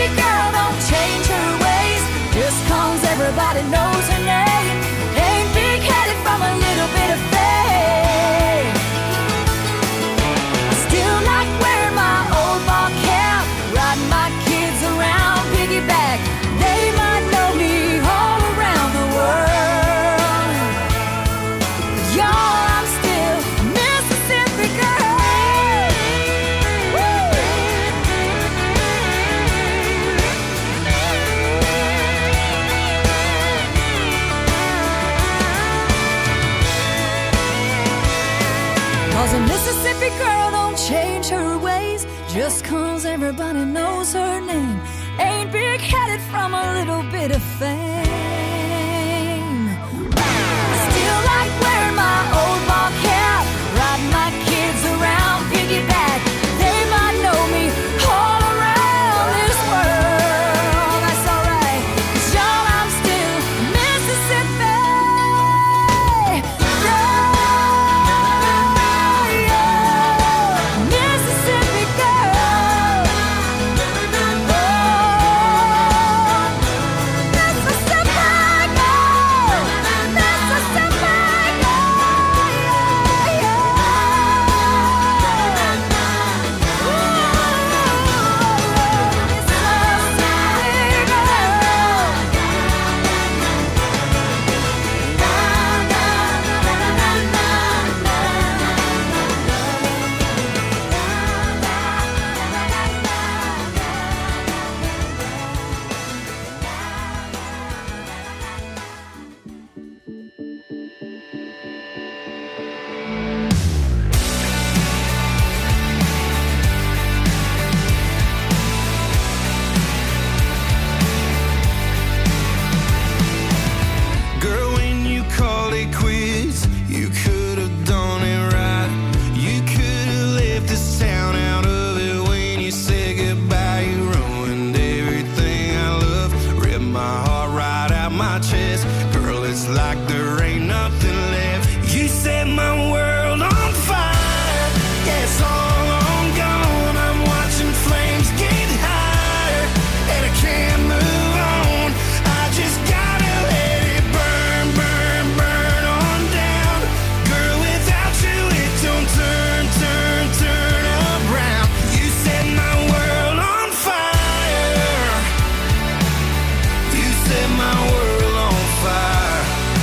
Mississippi girl don't change her ways just 'cause everybody knows her name. Ain't big-headed from a little bit of fame. I still like wearing my old ball cap, riding my kids around piggyback. They might know me all around the world, but y'all, I'm still a Mississippi girl. Woo! Cause a Mississippi girl don't change her ways just 'cause everybody knows her name. Ain't big-headed from a little bit of fame. I still like wearing my old ball cap, riding my kids around piggyback. They might know me all around this world. That's alright, 'cause y'all, I'm still Mississippi. Mississippi girl. Girl, when you called it quits, you could have done it right. You could have left this town out of it when you said goodbye. You ruined everything I love, ripped my heart right out my chest. Girl, it's like there ain't nothing left. You set my world on fire. Yeah, it's all on gone. I'm watching flames get higher, and I can't move on. I just gotta let it burn, burn, burn on down. Girl, without you, it don't turn, turn, turn around. You set my world on fire. You set my world on fire.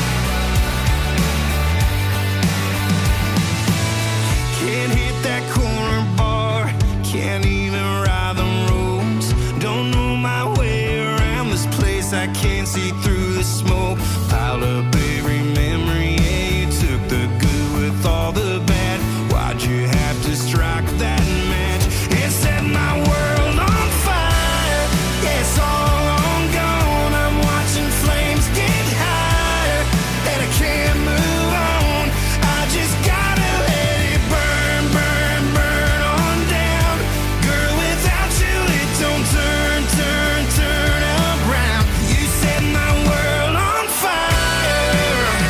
Can't hit that corner bar, can't even ride the roads. Don't know my way around this place, I can't see through the smoke. Piled up every memory, yeah, you took the good with all the bad. Why'd you have to strike that match and set my world on fire? Yeah, it's all on gone. I'm watching flames get higher, and I can't move on. I just gotta let it burn, burn, burn on down. Girl, without you, it don't turn, turn, turn around. You set my world on fire.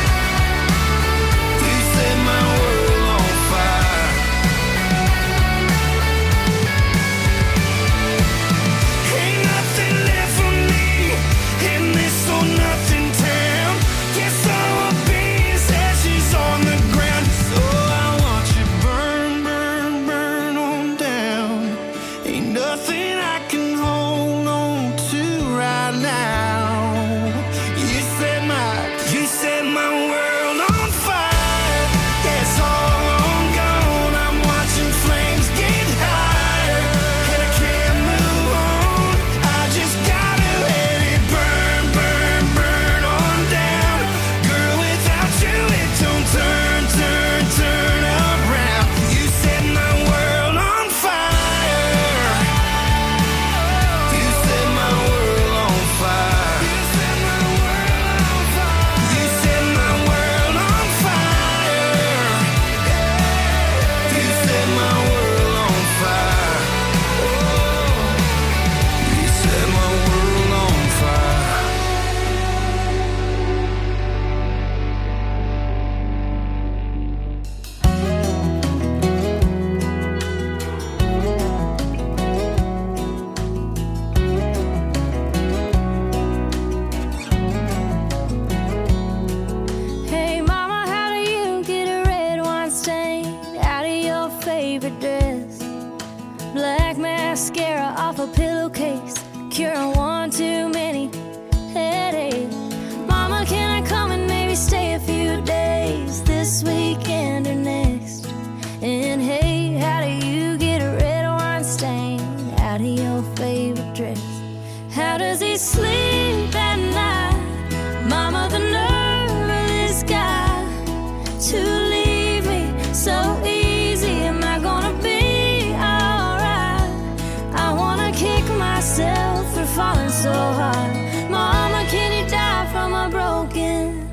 pillowcase, curing one too many headaches. Mama, can I come and maybe stay a few days this weekend or next? And hey, how do you get a red wine stain out of your favorite dress? How does he sleep at night? Mama, the nerve of this guy to leave me so easy. Am I gonna be alright? I wanna kick myself for falling so hard. Mama, can you die from a broken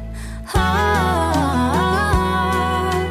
heart?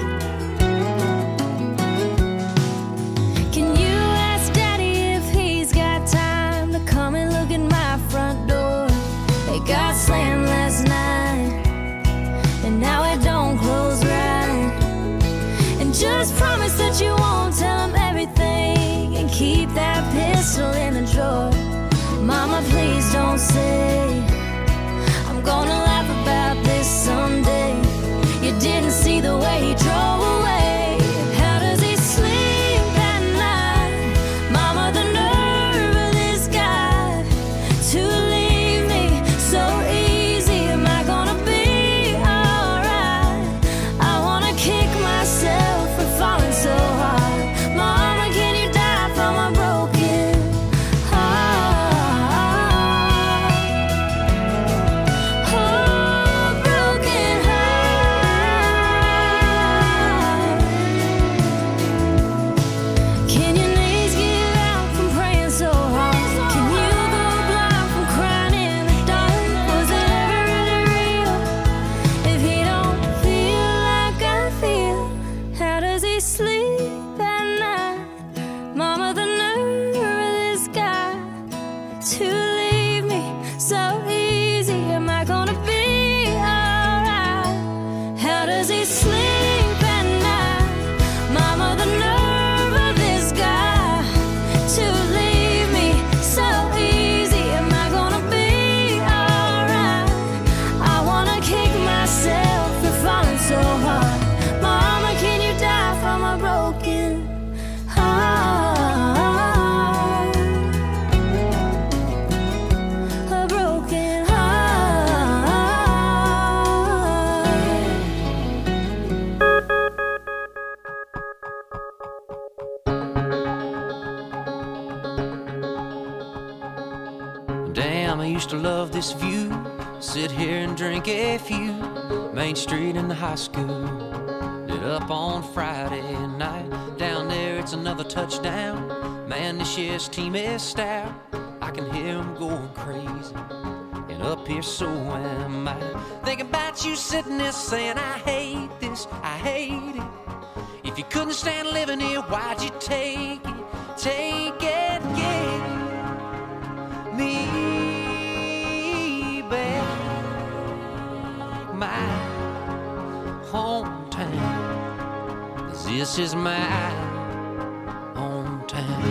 Can you ask Daddy if he's got time to come and look at my front door? It got slammed last night, and now it don't close right. And just promise that you won't tell him everything, and keep that pistol in the drawer. Mama, please don't say I'm gonna laugh about this someday. You didn't see the way he drove away. How does he sleep at night? Mama, the nerve of this guy to leave me so easy. Am I gonna be alright? I wanna kick myself for falling so hard. Mama, can you die from a broken heart? Oh, broken heart. Can your knees give out from praying so hard? Can you go blind from crying in the dark? Was it ever really real if he don't feel like I feel? How does he sleep at night? Mama, the nerve of this guy to leave me so easy. Am I gonna be alright? How does he sleep at night? Mama, the nerve of this guy to leave me so easy. Am I gonna be alright? I wanna kick myself for falling so hard. Mama, can you die from a broken heart? A broken heart. Damn, I used to love this view. Sit here and drink a few. Main Street in the high school. Lit up on Friday night. Down there, it's another touchdown. Man, this year's team is stout. I can hear them going crazy. And up here, so am I. Thinking about you sitting there saying, I hate this, I hate it. If you couldn't stand living here, why'd you take it? Take it, yeah. Me back, my hometown, 'cause this is my hometown.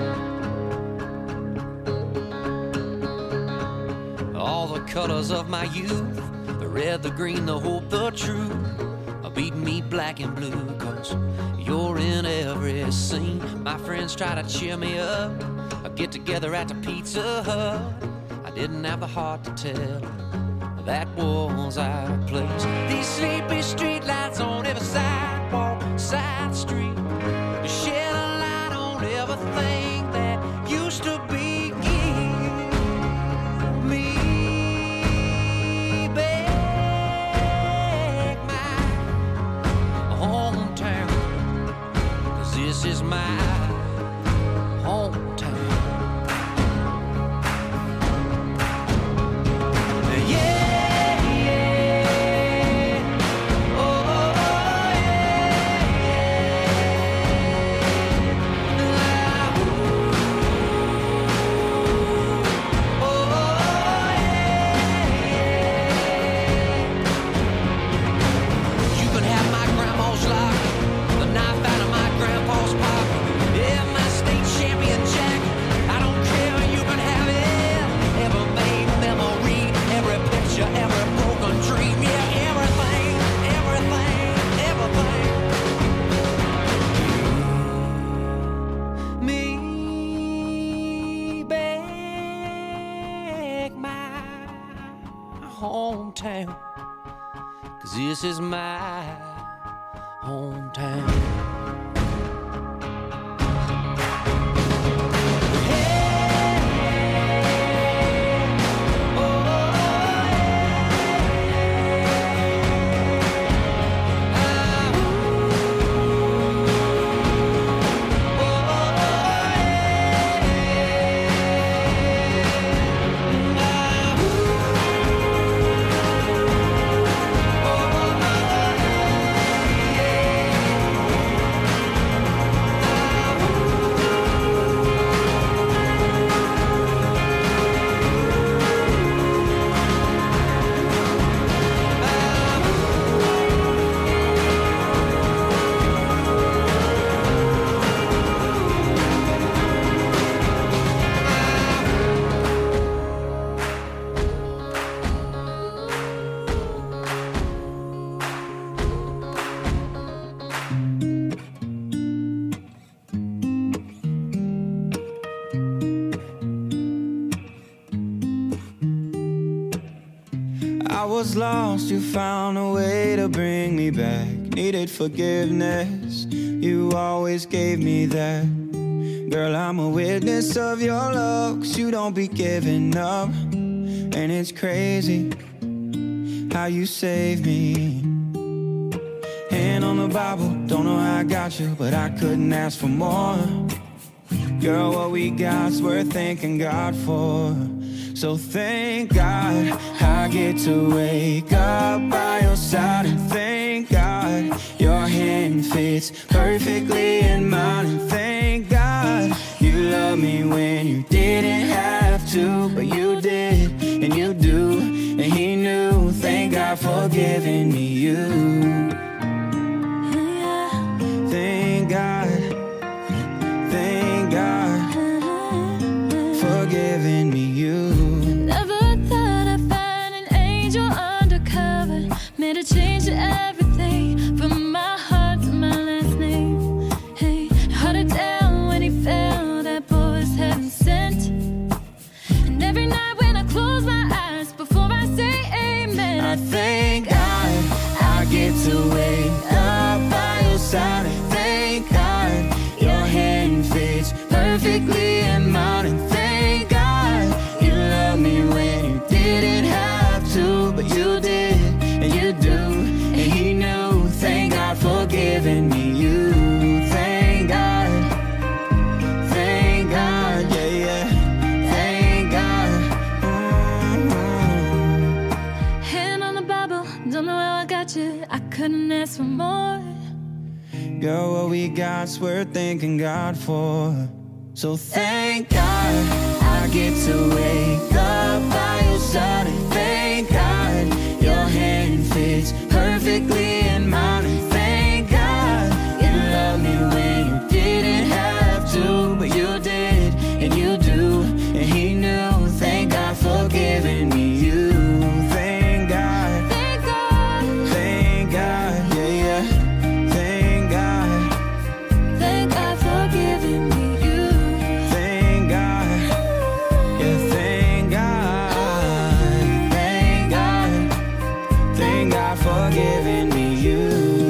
All the colors of my youth, the red, the green, the hope, the truth, are beating me black and blue, 'cause you're in every scene. My friends try to cheer me up, I get together at the Pizza Hut. I didn't have the heart to tell that was our place. These sleepy streetlights on every sidewalk, side street, to shed a light on everything that used to be. Give me back my hometown, 'cause this is my hometown. Yeah, oh, yeah, yeah. town, 'cause this is my hometown. I was lost, you found a way to bring me back. Needed forgiveness, you always gave me that. Girl, I'm a witness of your love, 'cause you don't be giving up. And it's crazy how you saved me. Hand on the Bible, don't know how I got you, but I couldn't ask for more. Girl, what we got's worth thanking God for. So thank God I get to wake up by your side, and thank God your hand fits perfectly in mine, and thank God you love me when you didn't have to, but you did, and you do, and he knew. Thank God for giving me you. Thank God for giving me you. Made a change to everything, from my heart to my last name. Hey, held it down when he fell, that boy was heaven sent. And every night when I close my eyes, before I say amen, I thank God I get to wake up by your side, and thank God your hand fits perfectly in mine, and thank God you love me when you didn't have to, but you did, and you do, and he knew. Thank God for giving me you. Thank God, yeah, yeah. Thank God. Hand on the Bible, don't know how I got you, I couldn't ask for more. Girl, what we got's worth thanking God for. So thank God I get to wake up by your side, and thank God your hand fits perfectly in mine, and thank God you love me when you didn't have to, but you did, and you do, and he knew. Thank God for giving me you. Thank God, yeah, yeah. Thank God for giving me you. Thank God, yeah, thank God for giving me you.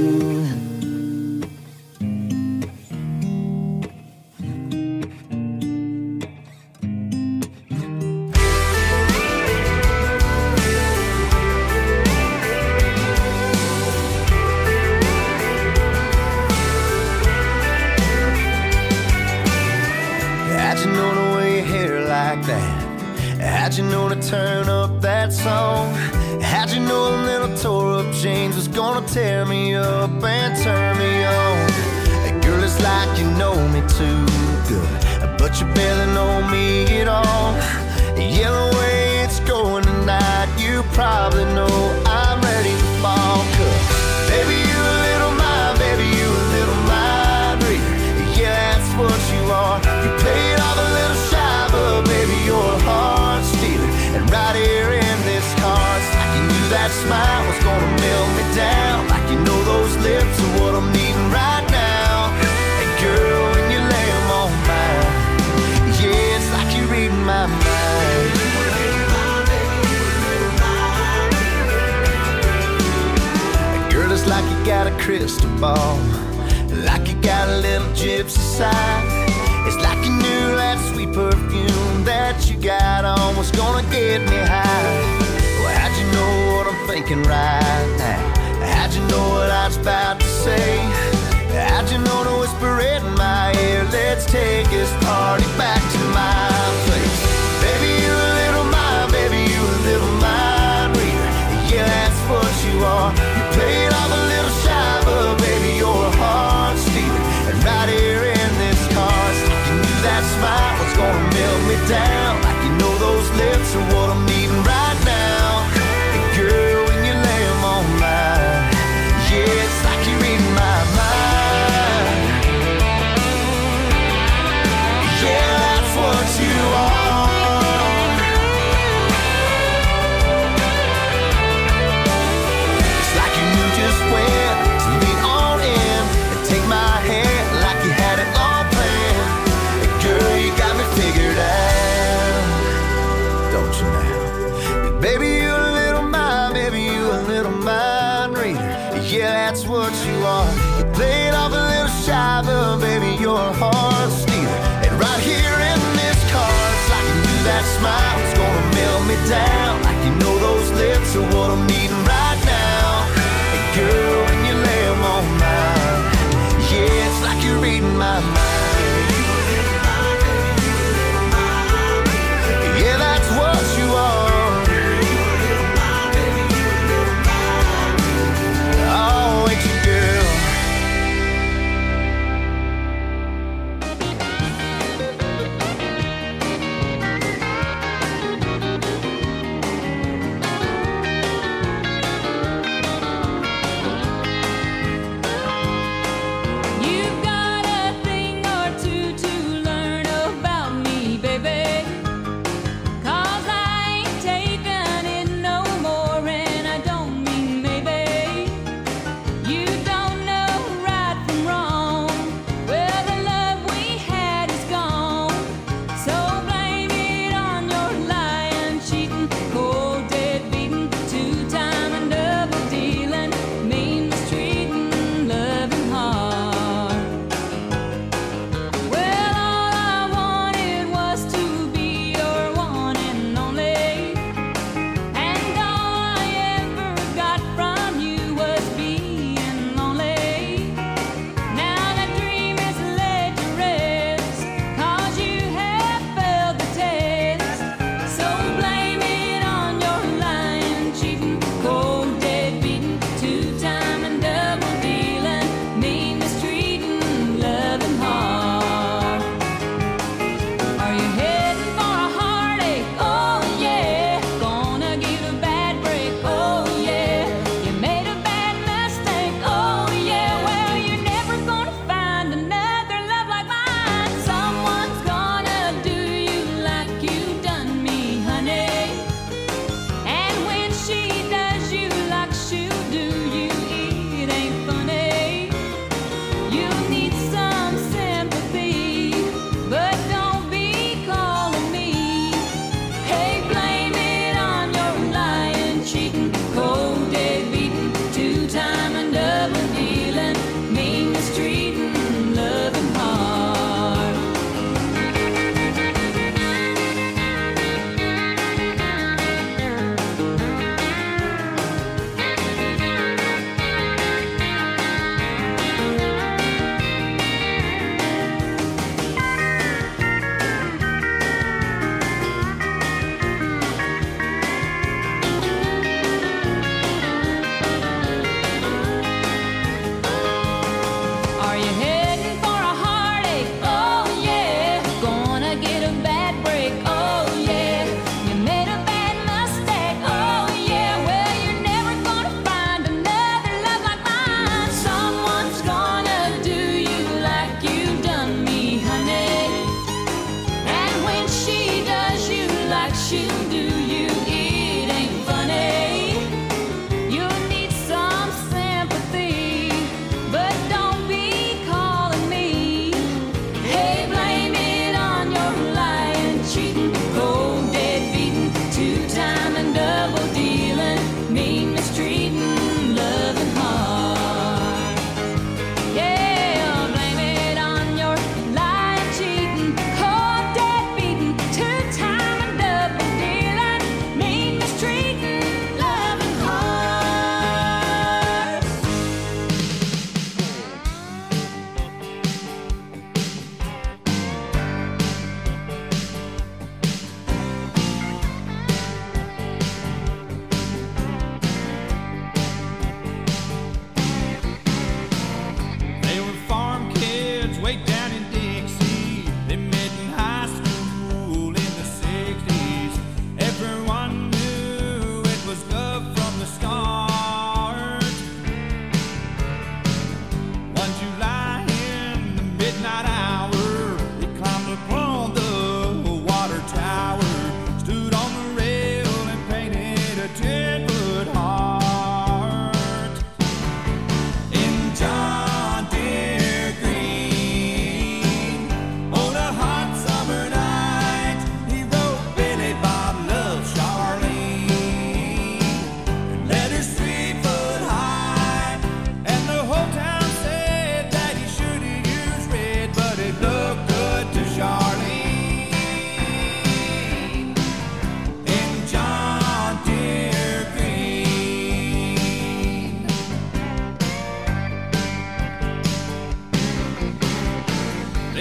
How'd you know to wear your hair like that? How'd you know to turn up that song? How'd you know a little tore up jeans was gonna tear me up and turn me on? Girl, it's like you know me too good, but you barely know me at all. Yeah, the way it's going tonight, you probably know I'm ready to fall. 'Cause baby, you a little mind, baby, you a little mind reader. Yeah, that's what you are. You play it off a little shy, but baby, you're a heart stealer. And right here in this heart, I can use that smile, what's gonna melt me down. Like you know those lips are what I'm needing right now. And girl, when you lay them on mine, yeah, it's like you're reading my mind. It's like you got a crystal ball, like you got a little gypsy side. It's like you knew that sweet perfume that you got on was gonna get me high. Well, how'd you know what I'm thinking right now? How'd you know what I was about to say? How'd you know to whisper it in my ear? Let's take this party back to my place. Baby, you a little mind, baby, you a little mind reader. Yeah, that's what you are. You played off a little shy, but baby, you're a heart stealer. And right here in this car, it's like you knew that smile was gonna melt me down. Like you know those lips are what I'm needing right now. And girl, when you lay them on mine, yeah, it's like you're reading my mind. Yeah, that's what you are. It's like you knew just when to lean on in and take my hand like you had it all planned. And girl, you got me figured out, don't you now? Baby, you a little mind, baby, you a little mind reader. Yeah, that's what you are. You played off a little shy, but baby, you're a heart stealer. And right here in this car, it's like you knew that smile was gonna melt me down. Like you know those lips are what I'm needing right now. And girl, when you lay them on mine, yeah, it's like you're reading my mind. Yeah, that's what you are. Oh, ain't you, girl?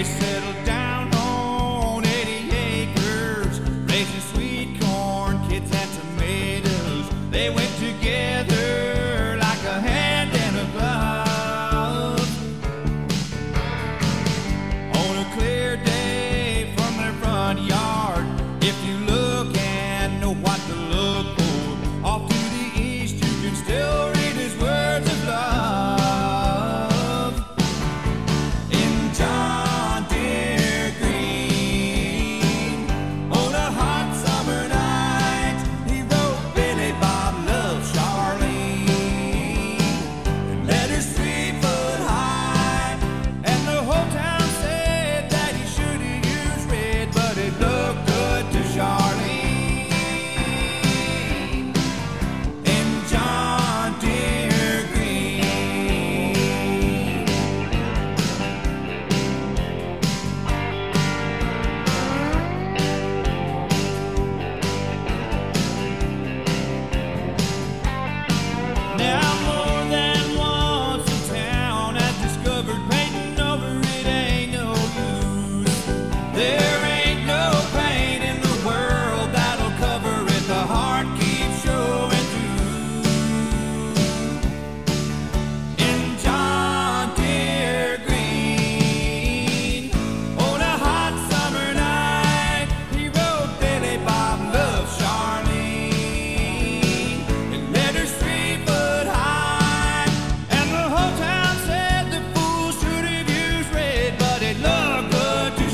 settled down on 80 acres, raising sweet corn, kids and tomatoes. They went together like a hand and a glove. On a clear day from their front yard, if you look and know what to look for, off to the east you can still read his words of love. In John Deere Green, on a hot summer night, he wrote Billy Bob loves Charlene, and letters 3 foot high, and the whole town said that he should have used red, but it looked good to Charlene. In John Deere Green. Now more than once in town I've discovered painting over it ain't no use. There ain't no paint in the world that'll cover it. The heart keeps showing through. In John Deere Green, on a hot summer night, he wrote Billy Bob loves Charlene, and letters 3 foot high, and the whole town said the fool should have used red, but it looked good to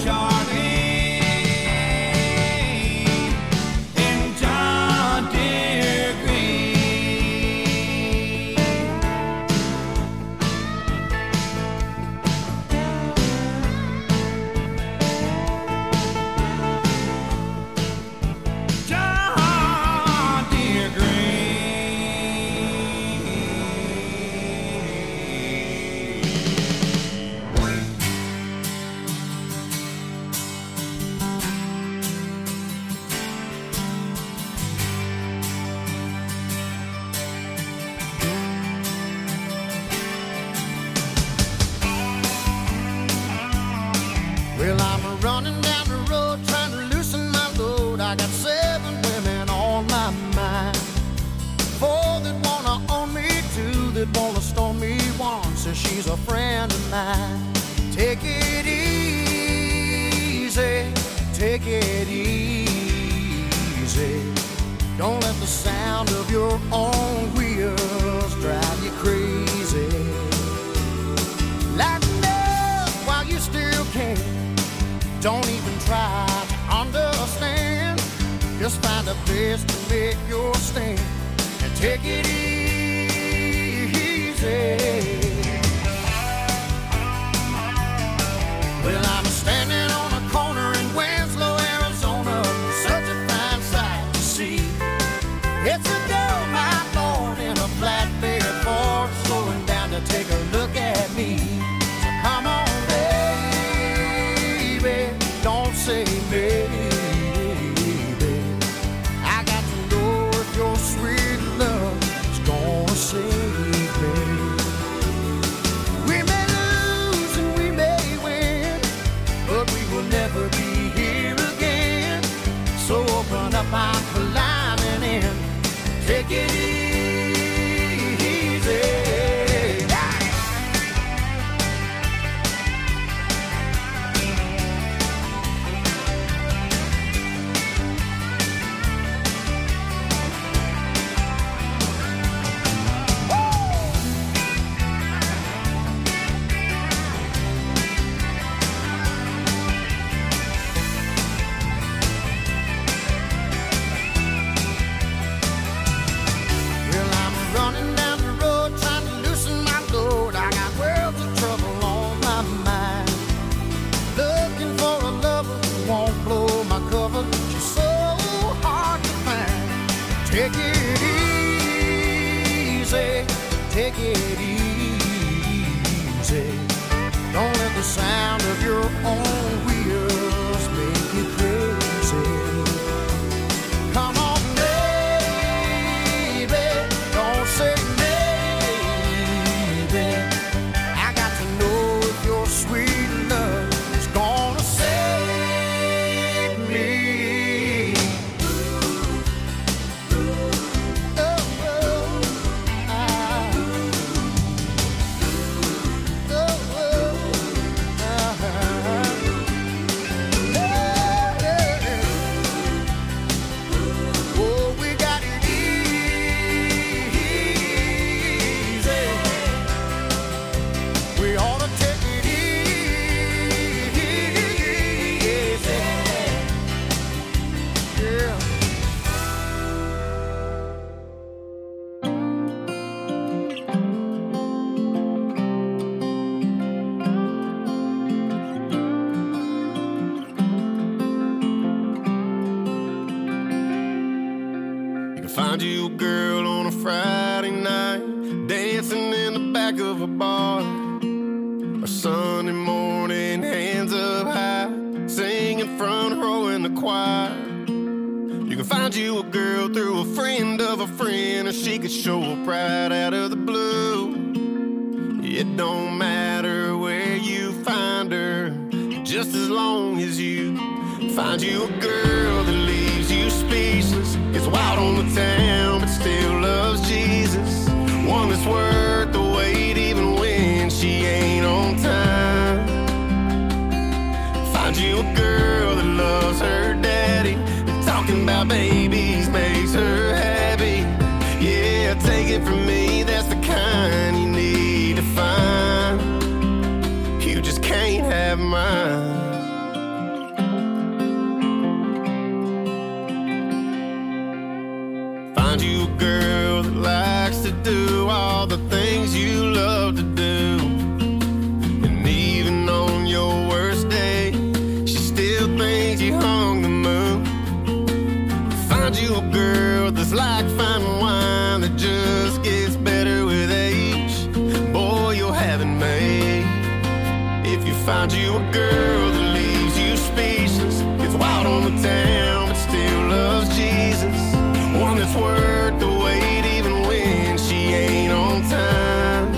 Charlene. In John Deere Green. John Deere Well, I'm running down the road trying to loosen my load. I got 7 women on my mind. 4 that wanna own me, 2 that wanna stone me. 1 says she's a friend of mine. Take it easy, take it easy. Don't let the sound of your own wheels drive you crazy. Lighten up while you still can. Don't even try to understand. Just find a place to make your stand and take it easy. Well, I'm standing on a corner in Winslow, Arizona. Such a fine sight to see. It's a girl, my lord, in a flatbed Ford, slowing down to take a look at me. So come on, baby, don't say maybe. I got to know if your sweet love is gonna save me. We may lose and we may win, but we will never be here again. So open up, I'm climbing in. Take it easy. Take it easy, take it easy. Don't let the sound of your own wheels make you crazy. Come on, baby, don't say maybe. I got to know if your sweet love is gone. dancing in the back of a bar, or Sunday morning, hands up high, singing front row in the choir. You can find you a girl through a friend of a friend, or she could show up right out of the blue. It don't matter where you find her, just as long as you find you a girl that leaves you speechless, gets wild on the town but still loves Jesus. One that's worth the wait even when she ain't on time. Find you a girl that loves her daddy, and talking about babies makes her happy. Yeah, take it from me, that's the kind you need to find. You just can't have mine. Find you a girl that likes to do all the things you love to do, and even on your worst day, she still thinks you hung the moon. Find you a girl that's like fine wine that just gets better with age. Boy, you'll have it made. If you find you a girl that leaves you speechless, gets wild on the town but still loves Jesus. One that's worth the wait even when she ain't on time.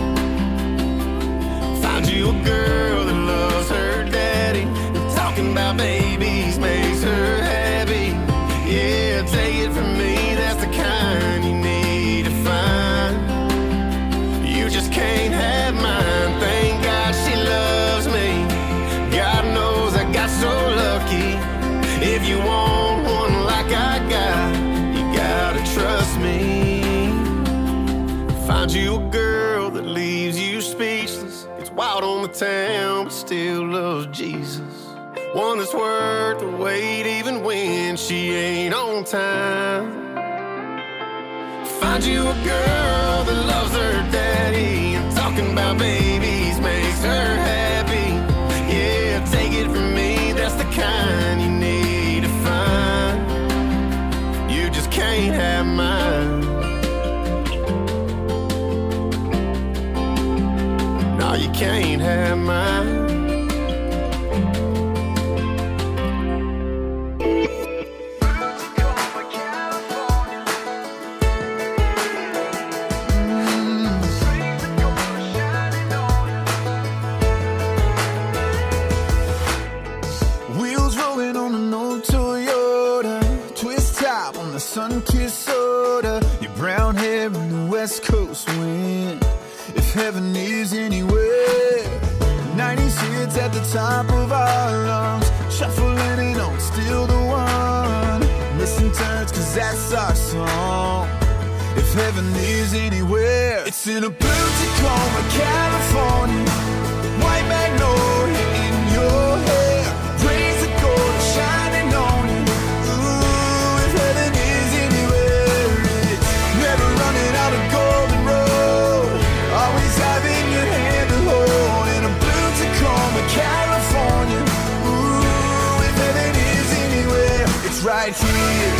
Find you a girl that loves her daddy, and talking about babies makes her happy. Yeah, take it from me, that's the kind you need to find. You just can't have mine. Thank God she loves me. God knows I got so lucky. If you want one like I got, trust me. Find you a girl that leaves you speechless, gets wild on the town but still loves Jesus. One that's worth the wait even when she ain't on time. Find you a girl that loves her daddy, and talking about babies makes her happy. Yeah, take it from me, that's the kind you need to find. You just can't have mine. No, you can't have mine. Wheels rolling on an old Toyota, twist top on the sun-kissed soda, your brown hair in the West Coast wind. If heaven is anywhere, 90s hits at the top of our lungs, shuffling and on still the one. Listen turns, cause that's our song. If heaven is anywhere, it's in a blue Tacoma, California, white magnolia in your hair, rays of gold shining on you. Ooh, if heaven is anywhere, it's never running out of golden road, always having your hand to hold. In a blue Tacoma, California. Ooh, if heaven is anywhere, it's right here.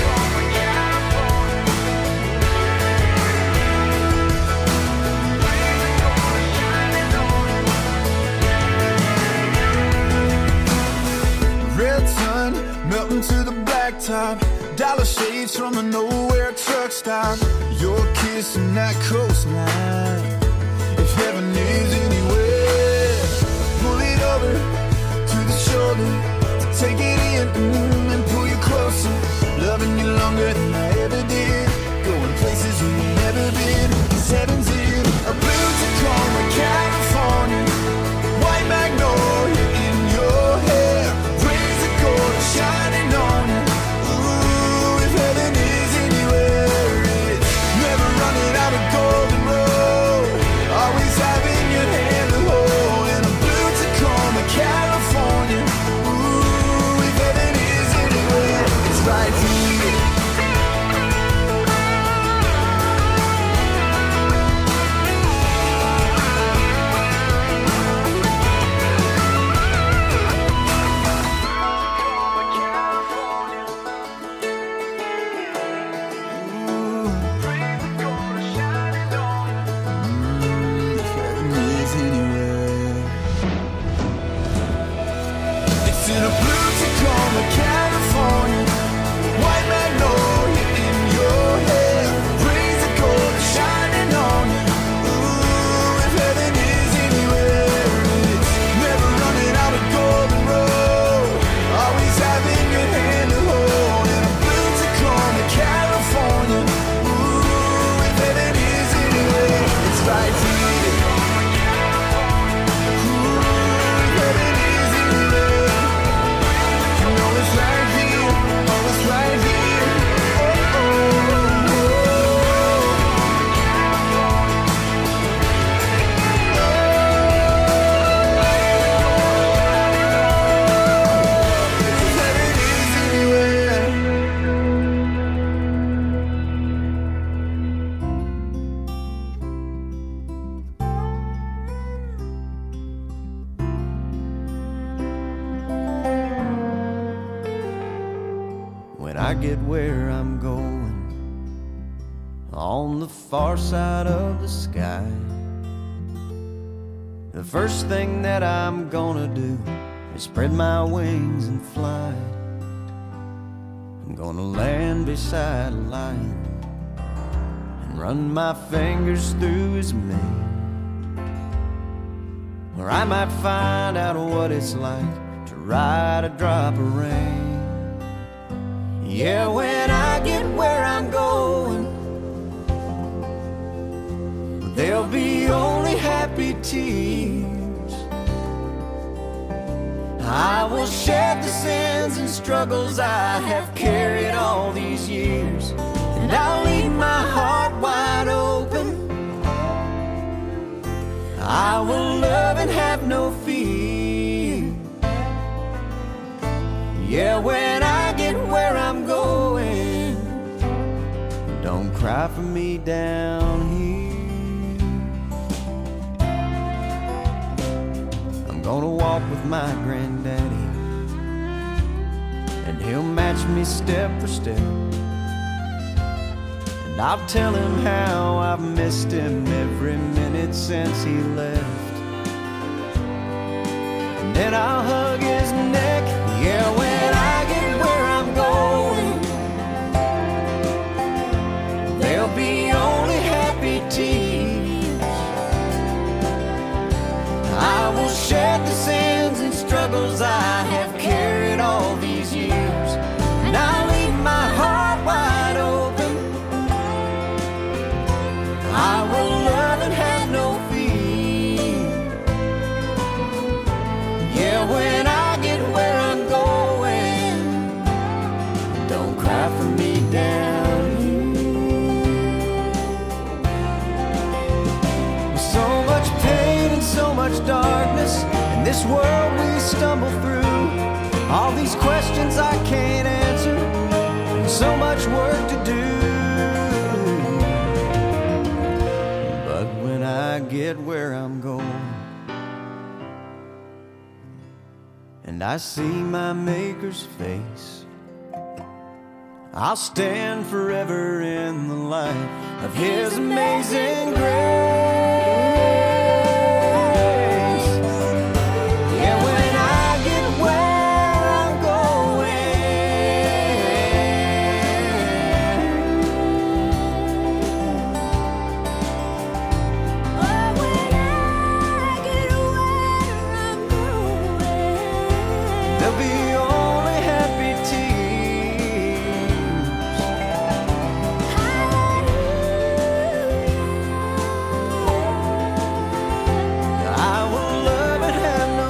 Red sun melting to the blacktop, dollar shades from a nowhere truck stop, your kiss and that coastline. If heaven is anywhere, pull it over to the shoulder to take it in, and pull you closer, loving you longer than I ever did, going places we've never been. 'Cause heaven's in a blue Tacoma, California, white magnolia in your hair, rays of gold shining on you. Ooh, if heaven is anywhere, it's never running out of golden road, I get where I'm going, on the far side of the sky, the first thing that I'm gonna do is spread my wings and fly. I'm gonna land beside a lion and run my fingers through his mane, or I might find out what it's like to ride a drop of rain. Yeah, when I get where I'm going, there'll be only happy tears. I will shed the sins and struggles I have carried all these years, and I'll leave my heart wide open. I will love and have no fear. Yeah, when I get where I'm going, don't cry for me down here. I'm gonna walk with my granddaddy, and he'll match me step for step, and I'll tell him how I've missed him every minute since he left. And then I'll hug his neck. Yeah, when I get where I'm going, there'll be only happy tears. I will shed the sins and struggles I have carried all these years, and I'll leave my heart wide open. I will love and have no fear. Yeah, when I get where I'm going, don't cry for me down here. With so much pain and so much darkness in this world we stumble through, all these questions I can't answer, and so much work to do. But when I get where I'm going, and I see my Maker's face, I'll stand forever in the light of His amazing grace. Yeah, when I get where I'm there'll be only happy tears. I will love and have no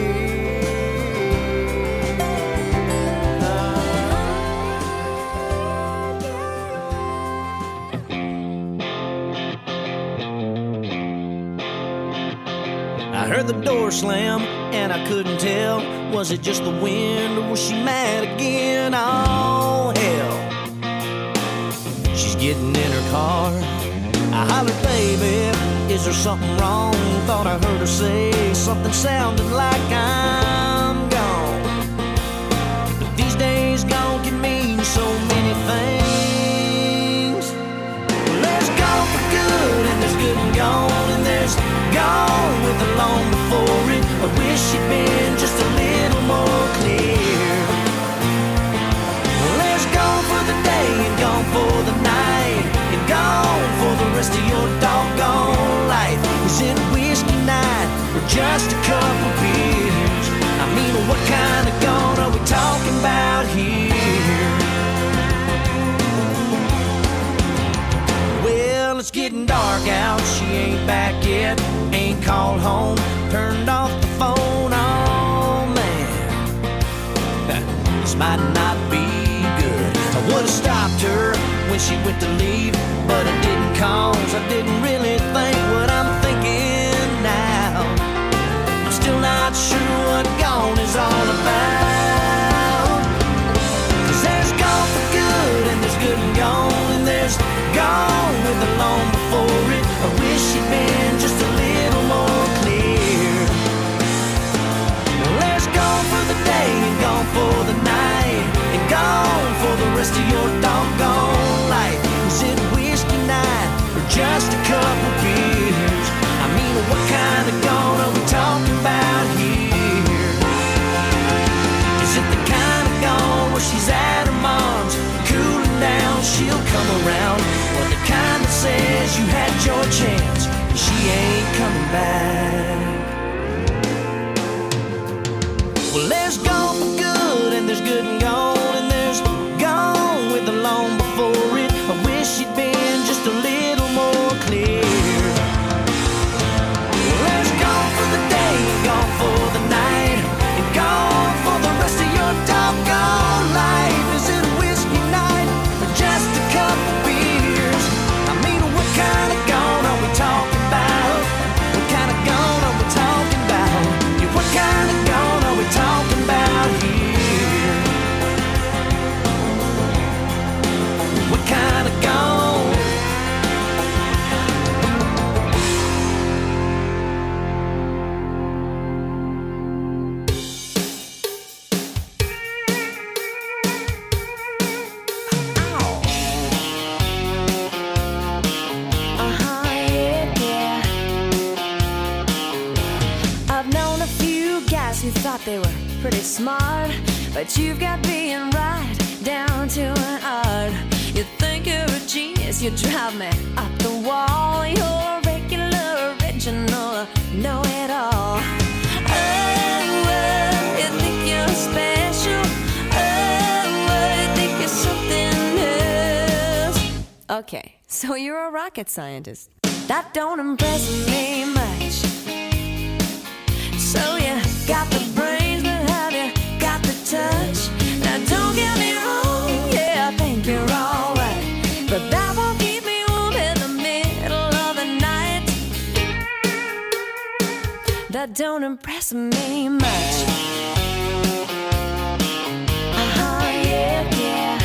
I heard the door slam and I couldn't tell, was it just the wind or was she mad again? Oh hell, she's getting in her car. I hollered, baby, is there something wrong? Thought I heard her say something sounding like I'm gone. But these days gone can mean so many things. Well, there's gone for good and there's good and gone, and there's gone with the long before it. I wish she'd been just a little more clear. Well, there's gone for the day and gone for the night, and gone for the rest of your doggone life. Is it whiskey night or just a couple beers? I mean, what kind of gone are we talking about here? Well, it's getting dark out, she ain't back yet, ain't called home, turned off the phone. Oh man, this might not be good. I would've stopped her when she went to leave, but I didn't, cause I didn't really think what I'm thinking now. I'm still not sure what gone is all about. Cause there's gone for good and there's good and gone, and there's gone with the long before it. I wish she'd been just a little more clear. Well, there's gone for the day and gone for the night, and gone for the rest of back. Well, there's gone for good, and there's good and gone, and there's gone with the long before it. I wish you'd been just a little more clear. Well, there's gone for the day, and gone for the night, and gone for the rest of your doggone life. Is it a whiskey night or just a couple beers? I mean, what kind of gone are we talking about? What kind of gone are we talking about? Yeah, what kind of gone are we talking about here? What kind of gone? Who thought they were pretty smart, but you've got being right down to an art. You think you're a genius, you drive me up the wall. You're a regular, original, know-it-all. Oh, you think you're special. Oh, you think you're something else. Okay, so you're a rocket scientist. That don't impress me much. So you got the brains, but have you got the touch? Now don't get me wrong, yeah, I think you're alright, but that won't keep me warm in the middle of the night. That don't impress me much. Yeah.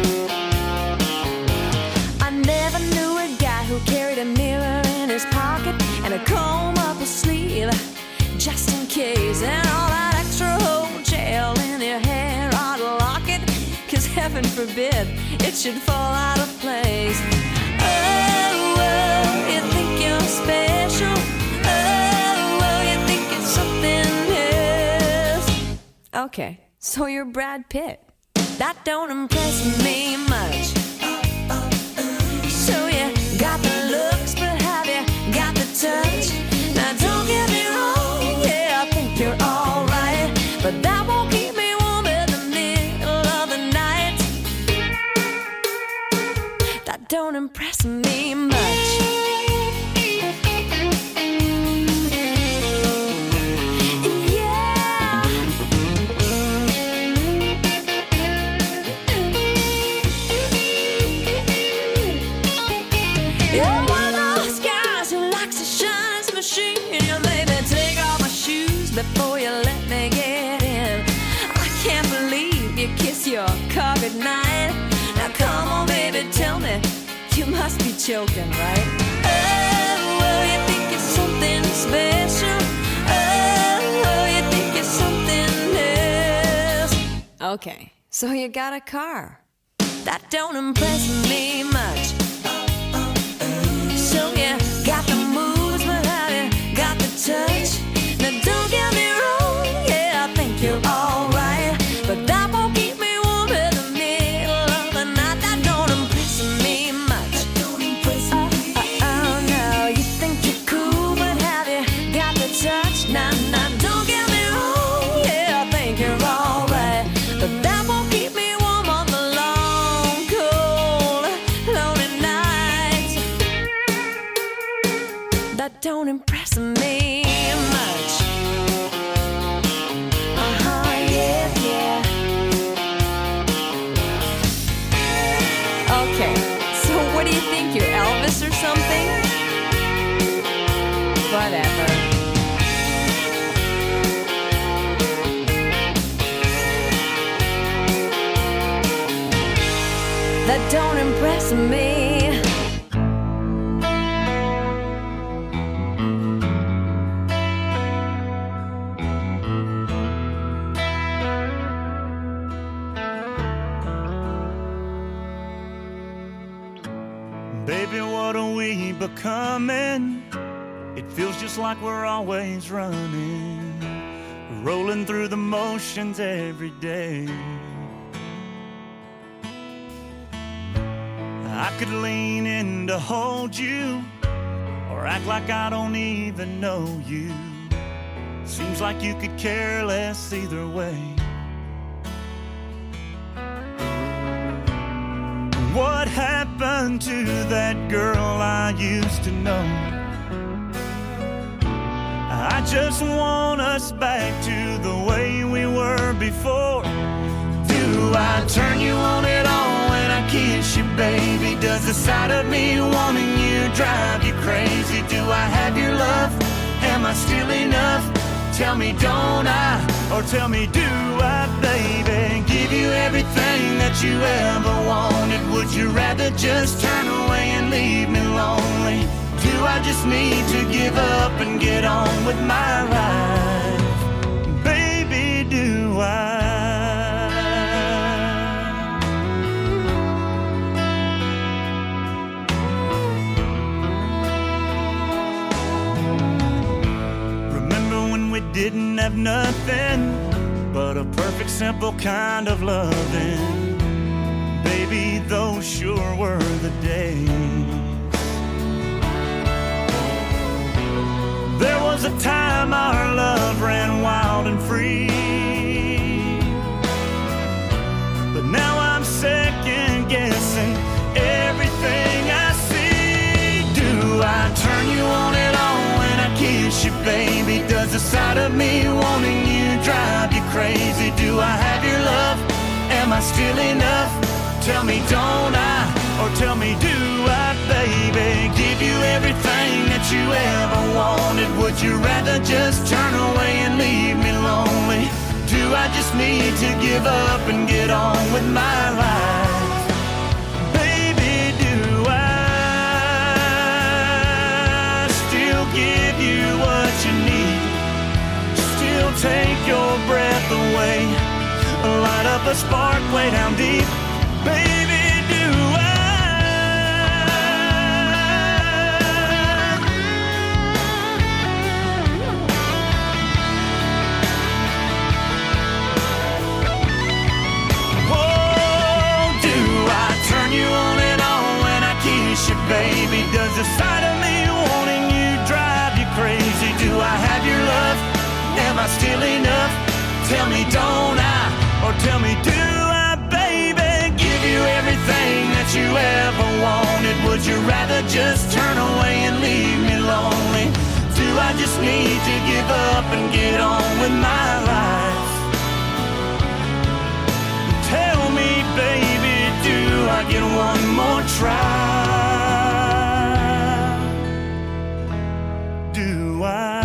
I never knew a guy who carried a mirror in his pocket and a comb up his sleeve, just in case, and all that extra whole gel in your hair ought to lock it, 'cause heaven forbid it should fall out of place. Oh, you think you're special. Oh, you think it's something else. Okay, so you're Brad Pitt. That don't impress me much. So you got the looks, but have you got the touch? Now don't get me wrong, you're alright, but that won't keep me warm in the middle of the night. That don't impress me much. You're one of those guys who likes to shine his machine. You made me take off my shoes before you let me get in. I can't believe you kiss your car goodnight. Now come on, baby, tell me, you must be joking, right? Oh, you think it's something special. Oh, you think it's something else. Okay, so you got a car. That don't impress me much. So you got the moves, but have you got the touch? Now don't get me wrong, yeah, I think you're alright, but that won't keep me warm in the middle of the night. That don't impress me much. Oh no, you think you're cool, but have you got the touch? Nah, don't get me wrong, yeah, I think you're alright, but that won't keep me warm on the long, cold, lonely nights. That don't impress me much. Yeah. Okay, so what do you think, you're Elvis or something? Whatever. That don't impress me. Baby, what are we becoming? It feels just like we're always running, rolling through the motions every day. I could lean in to hold you, or or act like I don't even know you. Seems like you could care less either way. What happened to that girl I used to know? I just want us back to the way we were before. Do I turn you on at all when I kiss you, baby? Does the sight of me wanting you drive you crazy? Do I have your love? Am I still enough? Tell me, don't I? Or tell me, do I, baby? Give you everything that you ever wanted. Would you rather just turn away and leave me lonely? Do I just need to give up and get on with my life? Baby, do I? We didn't have nothing but a perfect, simple kind of loving. Baby, those sure were the days. There was a time our love ran wild and free, but now I'm second guessing everything I see. Do I turn you on at all when I kiss you, baby? Does the sight of me wanting you drive you crazy? Do I have your love? Am I still enough? Tell me, don't I? Or tell me, do I, baby? Give you everything that you ever wanted. Would you rather just turn away and leave me lonely? Do I just need to give up and get on with my life? Baby, do I still give you what you need? Still take your breath away, light up a spark way down deep. Baby, do I? Oh, do I turn you on and on when I kiss you, baby? Does the sight of me wanting you drive you crazy? Do I have your love? Am I still enough? Tell me, don't I? Or tell me, do I, baby? Give you everything that you ever wanted. Would you rather just turn away and leave me lonely? Do I just need to give up and get on with my life? Tell me, baby, do I get one more try? Do I?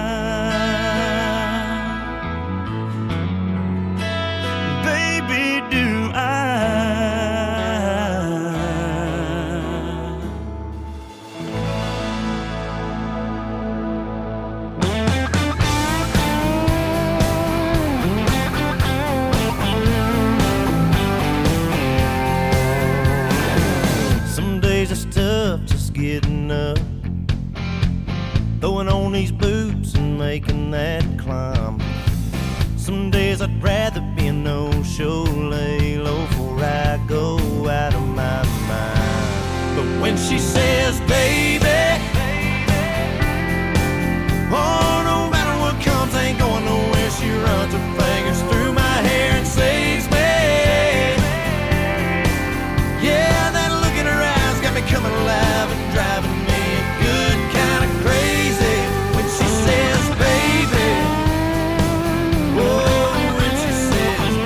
Getting up, throwing on these boots and making that climb. Some days I'd rather be a no-show, lay low before I go out of my mind. But when she says, baby, oh, no matter what comes, ain't going nowhere. She runs her fingers through my hair and saves me. Yeah, that look in her eyes got me coming alive and driving me good kind of crazy. When she says, baby, oh, when she says,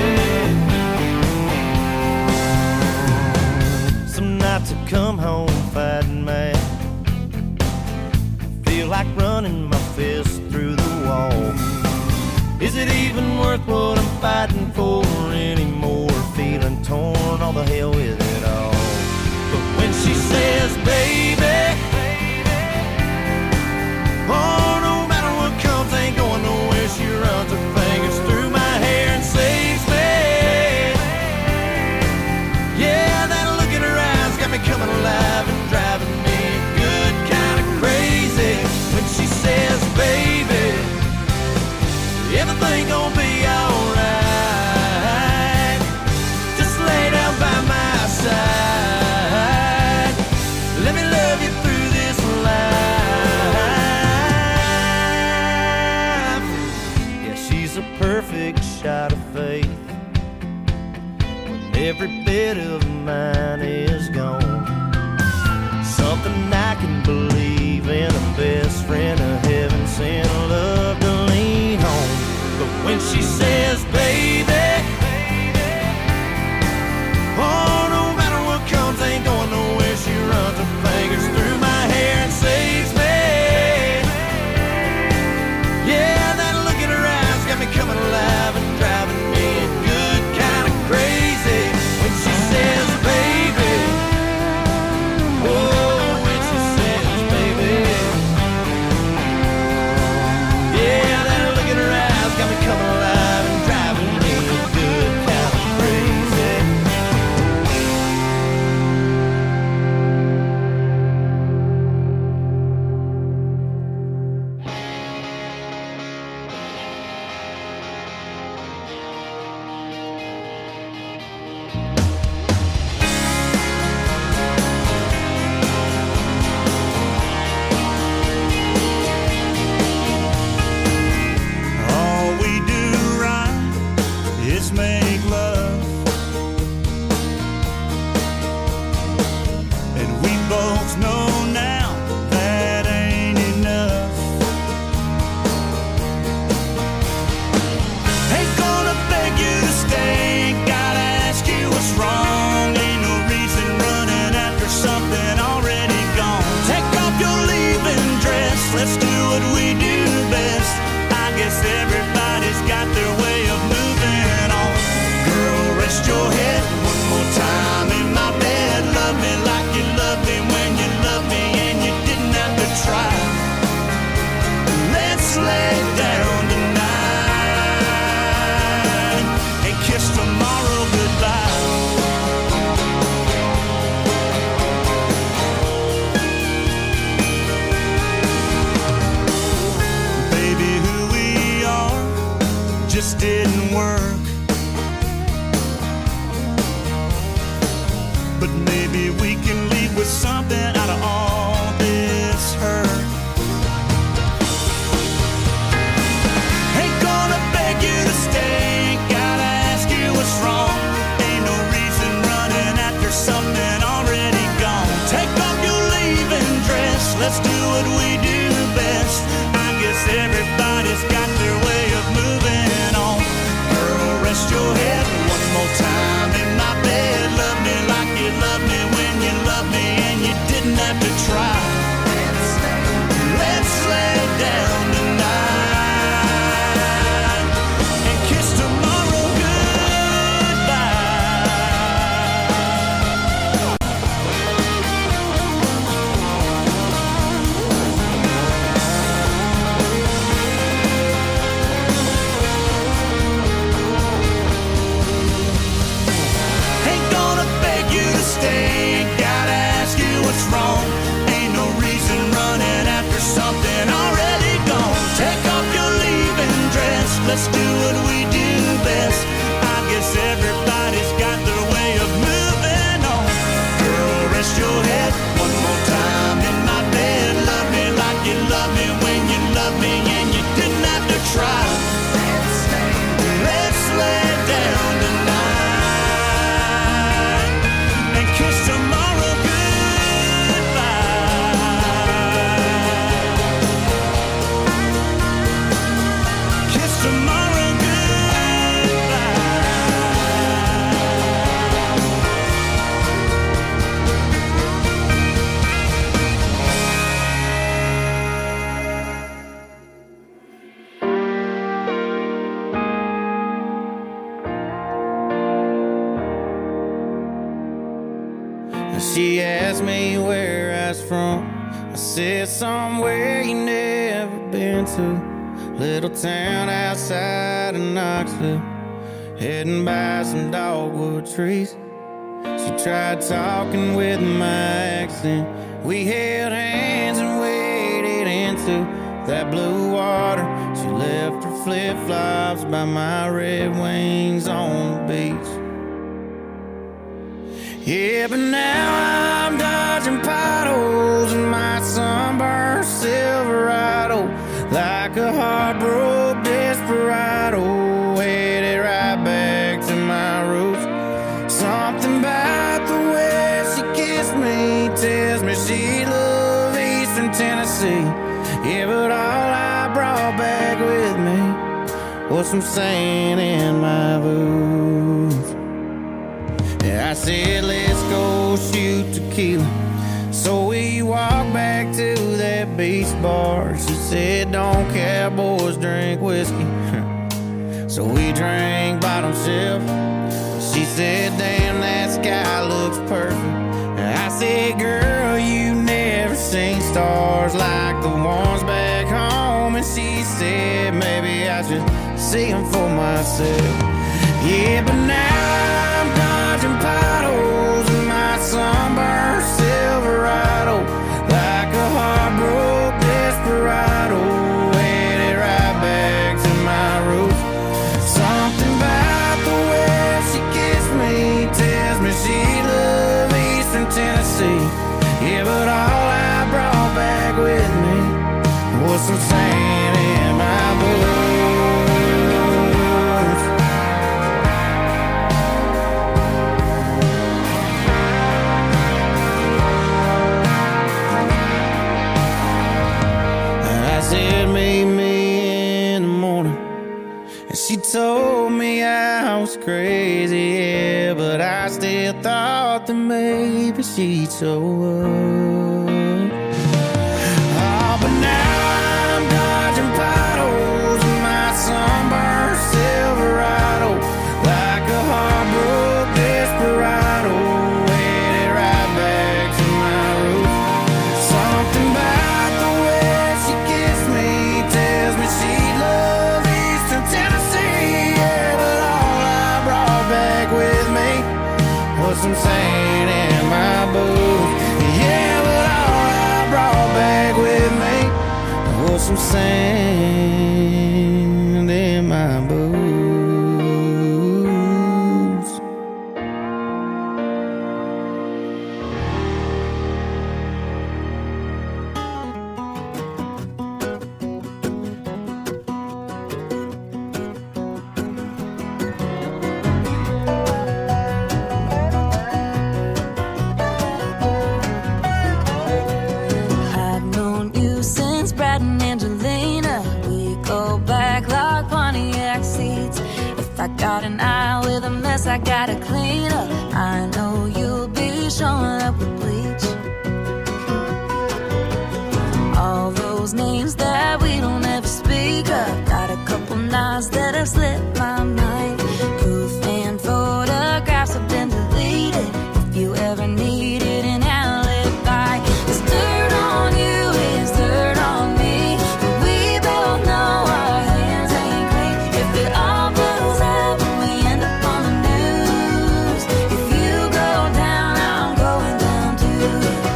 baby. Some nights I come home fighting mad, feel like running my fist through the wall. Is it even worth what I'm fighting for anymore? Feeling torn, all the hell with it all. But when she says, baby, oh, no matter what comes, ain't going nowhere. She runs her fingers through my hair and saves me. Yeah, that look in her eyes got me coming alive and driving me good kind of crazy. When she says, baby, everything gonna be alright. Just lay down by my side. Let me love every bit of mine is gone. Something I can believe in, a best friend of heaven sent love to lean on. But when she says, baby, oh, no matter what comes, ain't going nowhere. She runs her fingers through my hair and saves me. Yeah, that look in her eyes got me coming alive and driving me good, kind of crazy. When she says, baby, oh, when she says, baby, yeah, that look in her eyes got me coming alive and driving me good, kind of crazy. All we do right is make love, and we both know now that ain't enough. Ain't gonna beg you to stay, ain't gotta ask you what's wrong. Ain't no reason running after something already gone. Take off your leaving dress, let's do what we do best. I guess everybody's got their way of moving on. Girl, rest your head one more time in my bed. Love me like you loved me when you loved me and you didn't have to try. Let's lay down tonight and kiss tomorrow goodbye. Baby, who we are just didn't work. But maybe we can leave with something out of all this hurt. Ain't gonna beg you to stay, ain't gotta ask you what's wrong. Ain't no reason running after something already gone. Take off your leaving dress, let's do what we do best. I guess everybody's got their way of moving on. Girl, rest your head one more time in my bed. Love me like you loved me when you loved me and you didn't have to try. Let's lay down tonight and kiss tomorrow goodbye. Ain't gonna beg you to stay, ain't gotta ask you what's wrong. Ain't no reason running after something already gone. Take off your leaving dress, let's do what we do best. I guess everybody's got their way of moving on. Girl, rest your head one more time in my bed. Love me like you loved me when you loved me and you didn't have to try. Let's lay down tonight and kiss tomorrow goodbye. Kiss tomorrow She asked me where I was from. I said somewhere you never been to. Little town outside of Knoxville, heading by some dogwood trees. She tried talking with my accent. We held hands and waded into that blue water. She left her flip-flops by my Red Wings on the beach. Yeah, but now I'm dodging potholes in my sunburned Silverado, like a heartbroken desperado, headed right back to my roots. Some Yeah, but all I brought back with me was some sand in my boots. Yeah, I said, let's go shoot tequila. So we walked back to that beach bar. She said, don't cowboys drink whiskey. So we drank bottom shelf. She said, damn, that sky looks perfect. I said, girl, you never seen stars like the ones back home. And she said, maybe I should see them for myself. Yeah, but now I'm dodging potholes in my sunburned Silverado, like a heartbroken desperado, headed right back to my roots. Something about the way she kissed me tells me she loves Eastern Tennessee. Yeah, but all I brought back with me was some sand in my boots. I said, meet me in the morning. And she told me I was crazy, yeah, but I still thought that maybe she'd show up. Oh, but now I'm dodging potholes in my sunburned Silverado, like a heartbroken desperado, headed right back to my roots. Something about the way she kissed me tells me she loves Eastern Tennessee. Yeah, but all I brought back with me was some sand in my boots. Yeah, but all I brought back with me was some sand in my boots. I've known you since Brad and Angelina. We go back like Pontiac seats. If I got an eye with a mess, I gotta clean up. I know you'll be showing up with bleach. All those names that we don't ever speak of. Got a couple knives that have slipped my mind. Proof and photographs have been deleted. If you ever needed an alibi, there's dirt on you, is dirt on me. But we both know our hands ain't clean. If it all blows up and we end up on the news, if you go down, I'm going down too.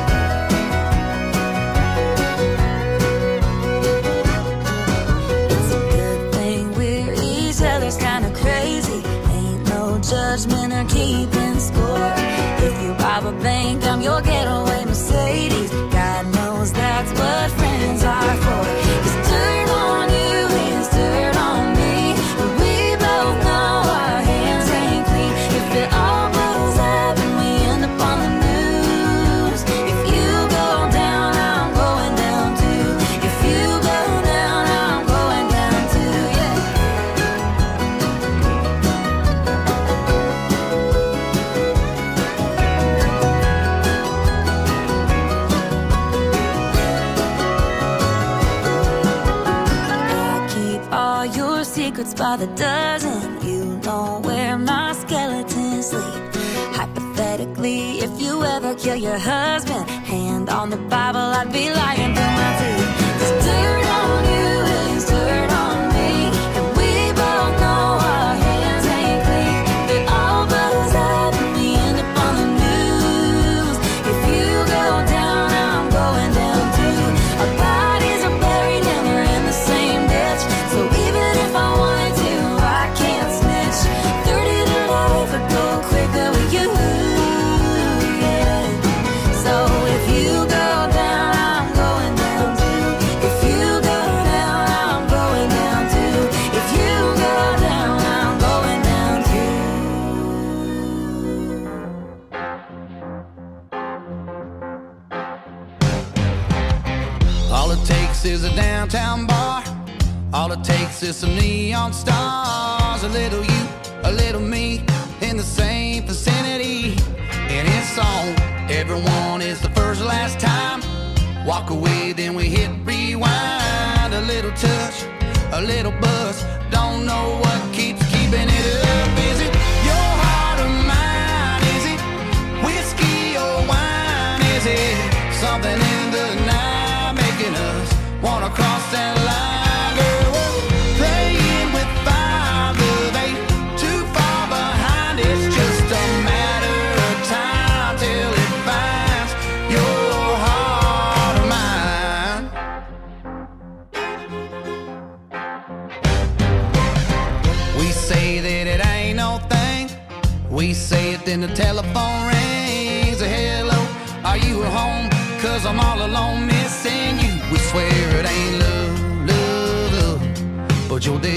It's a good thing we're each other's kinda crazy. Ain't no judgment or keeping score. If you rob a bank, I'm your getaway Mercedes. God knows that's what friends are for. It's dirt on you, it's dirt on me. But we both know our hands ain't clean. If it all blows up and we end up on the news, if you go down, I'm going down too. If you go down, I'm going down too, yeah. I keep all your secrets by the dozen. You know where my skeletons sleep. Hypothetically, if you ever kill your husband, hand on the Bible, I'd be lying through my teeth. There's dirt on you, it's dirt on me. And we both know our hands ain't clean. If it all blows up and we end up on the news, if you go down, I'm going down too. Our bodies are buried and we're in the same ditch. So even if I wanted to, I can't snitch. 30 to life would go quicker with you, yeah. So if you go down, I'm going down too. downtown bar. All it takes is some neon stars, a little you, a little me, in the same vicinity. And it's on, everyone is the first last time. Walk away, then we hit rewind. A little touch, a little buzz, don't know what keeps keeping it up. Is it your heart or mine? Is it whiskey or wine? Is it something in the night making us wanna cross that line? Girl, we're playing with fire, love ain't too far behind. It's just a matter of time till it finds your heart or mine. We say that it ain't no thing. We say it, then the telephone rings. Hello, are you at home? 'Cause I'm all alone missing you. We swear it ain't love, love, love, but you're there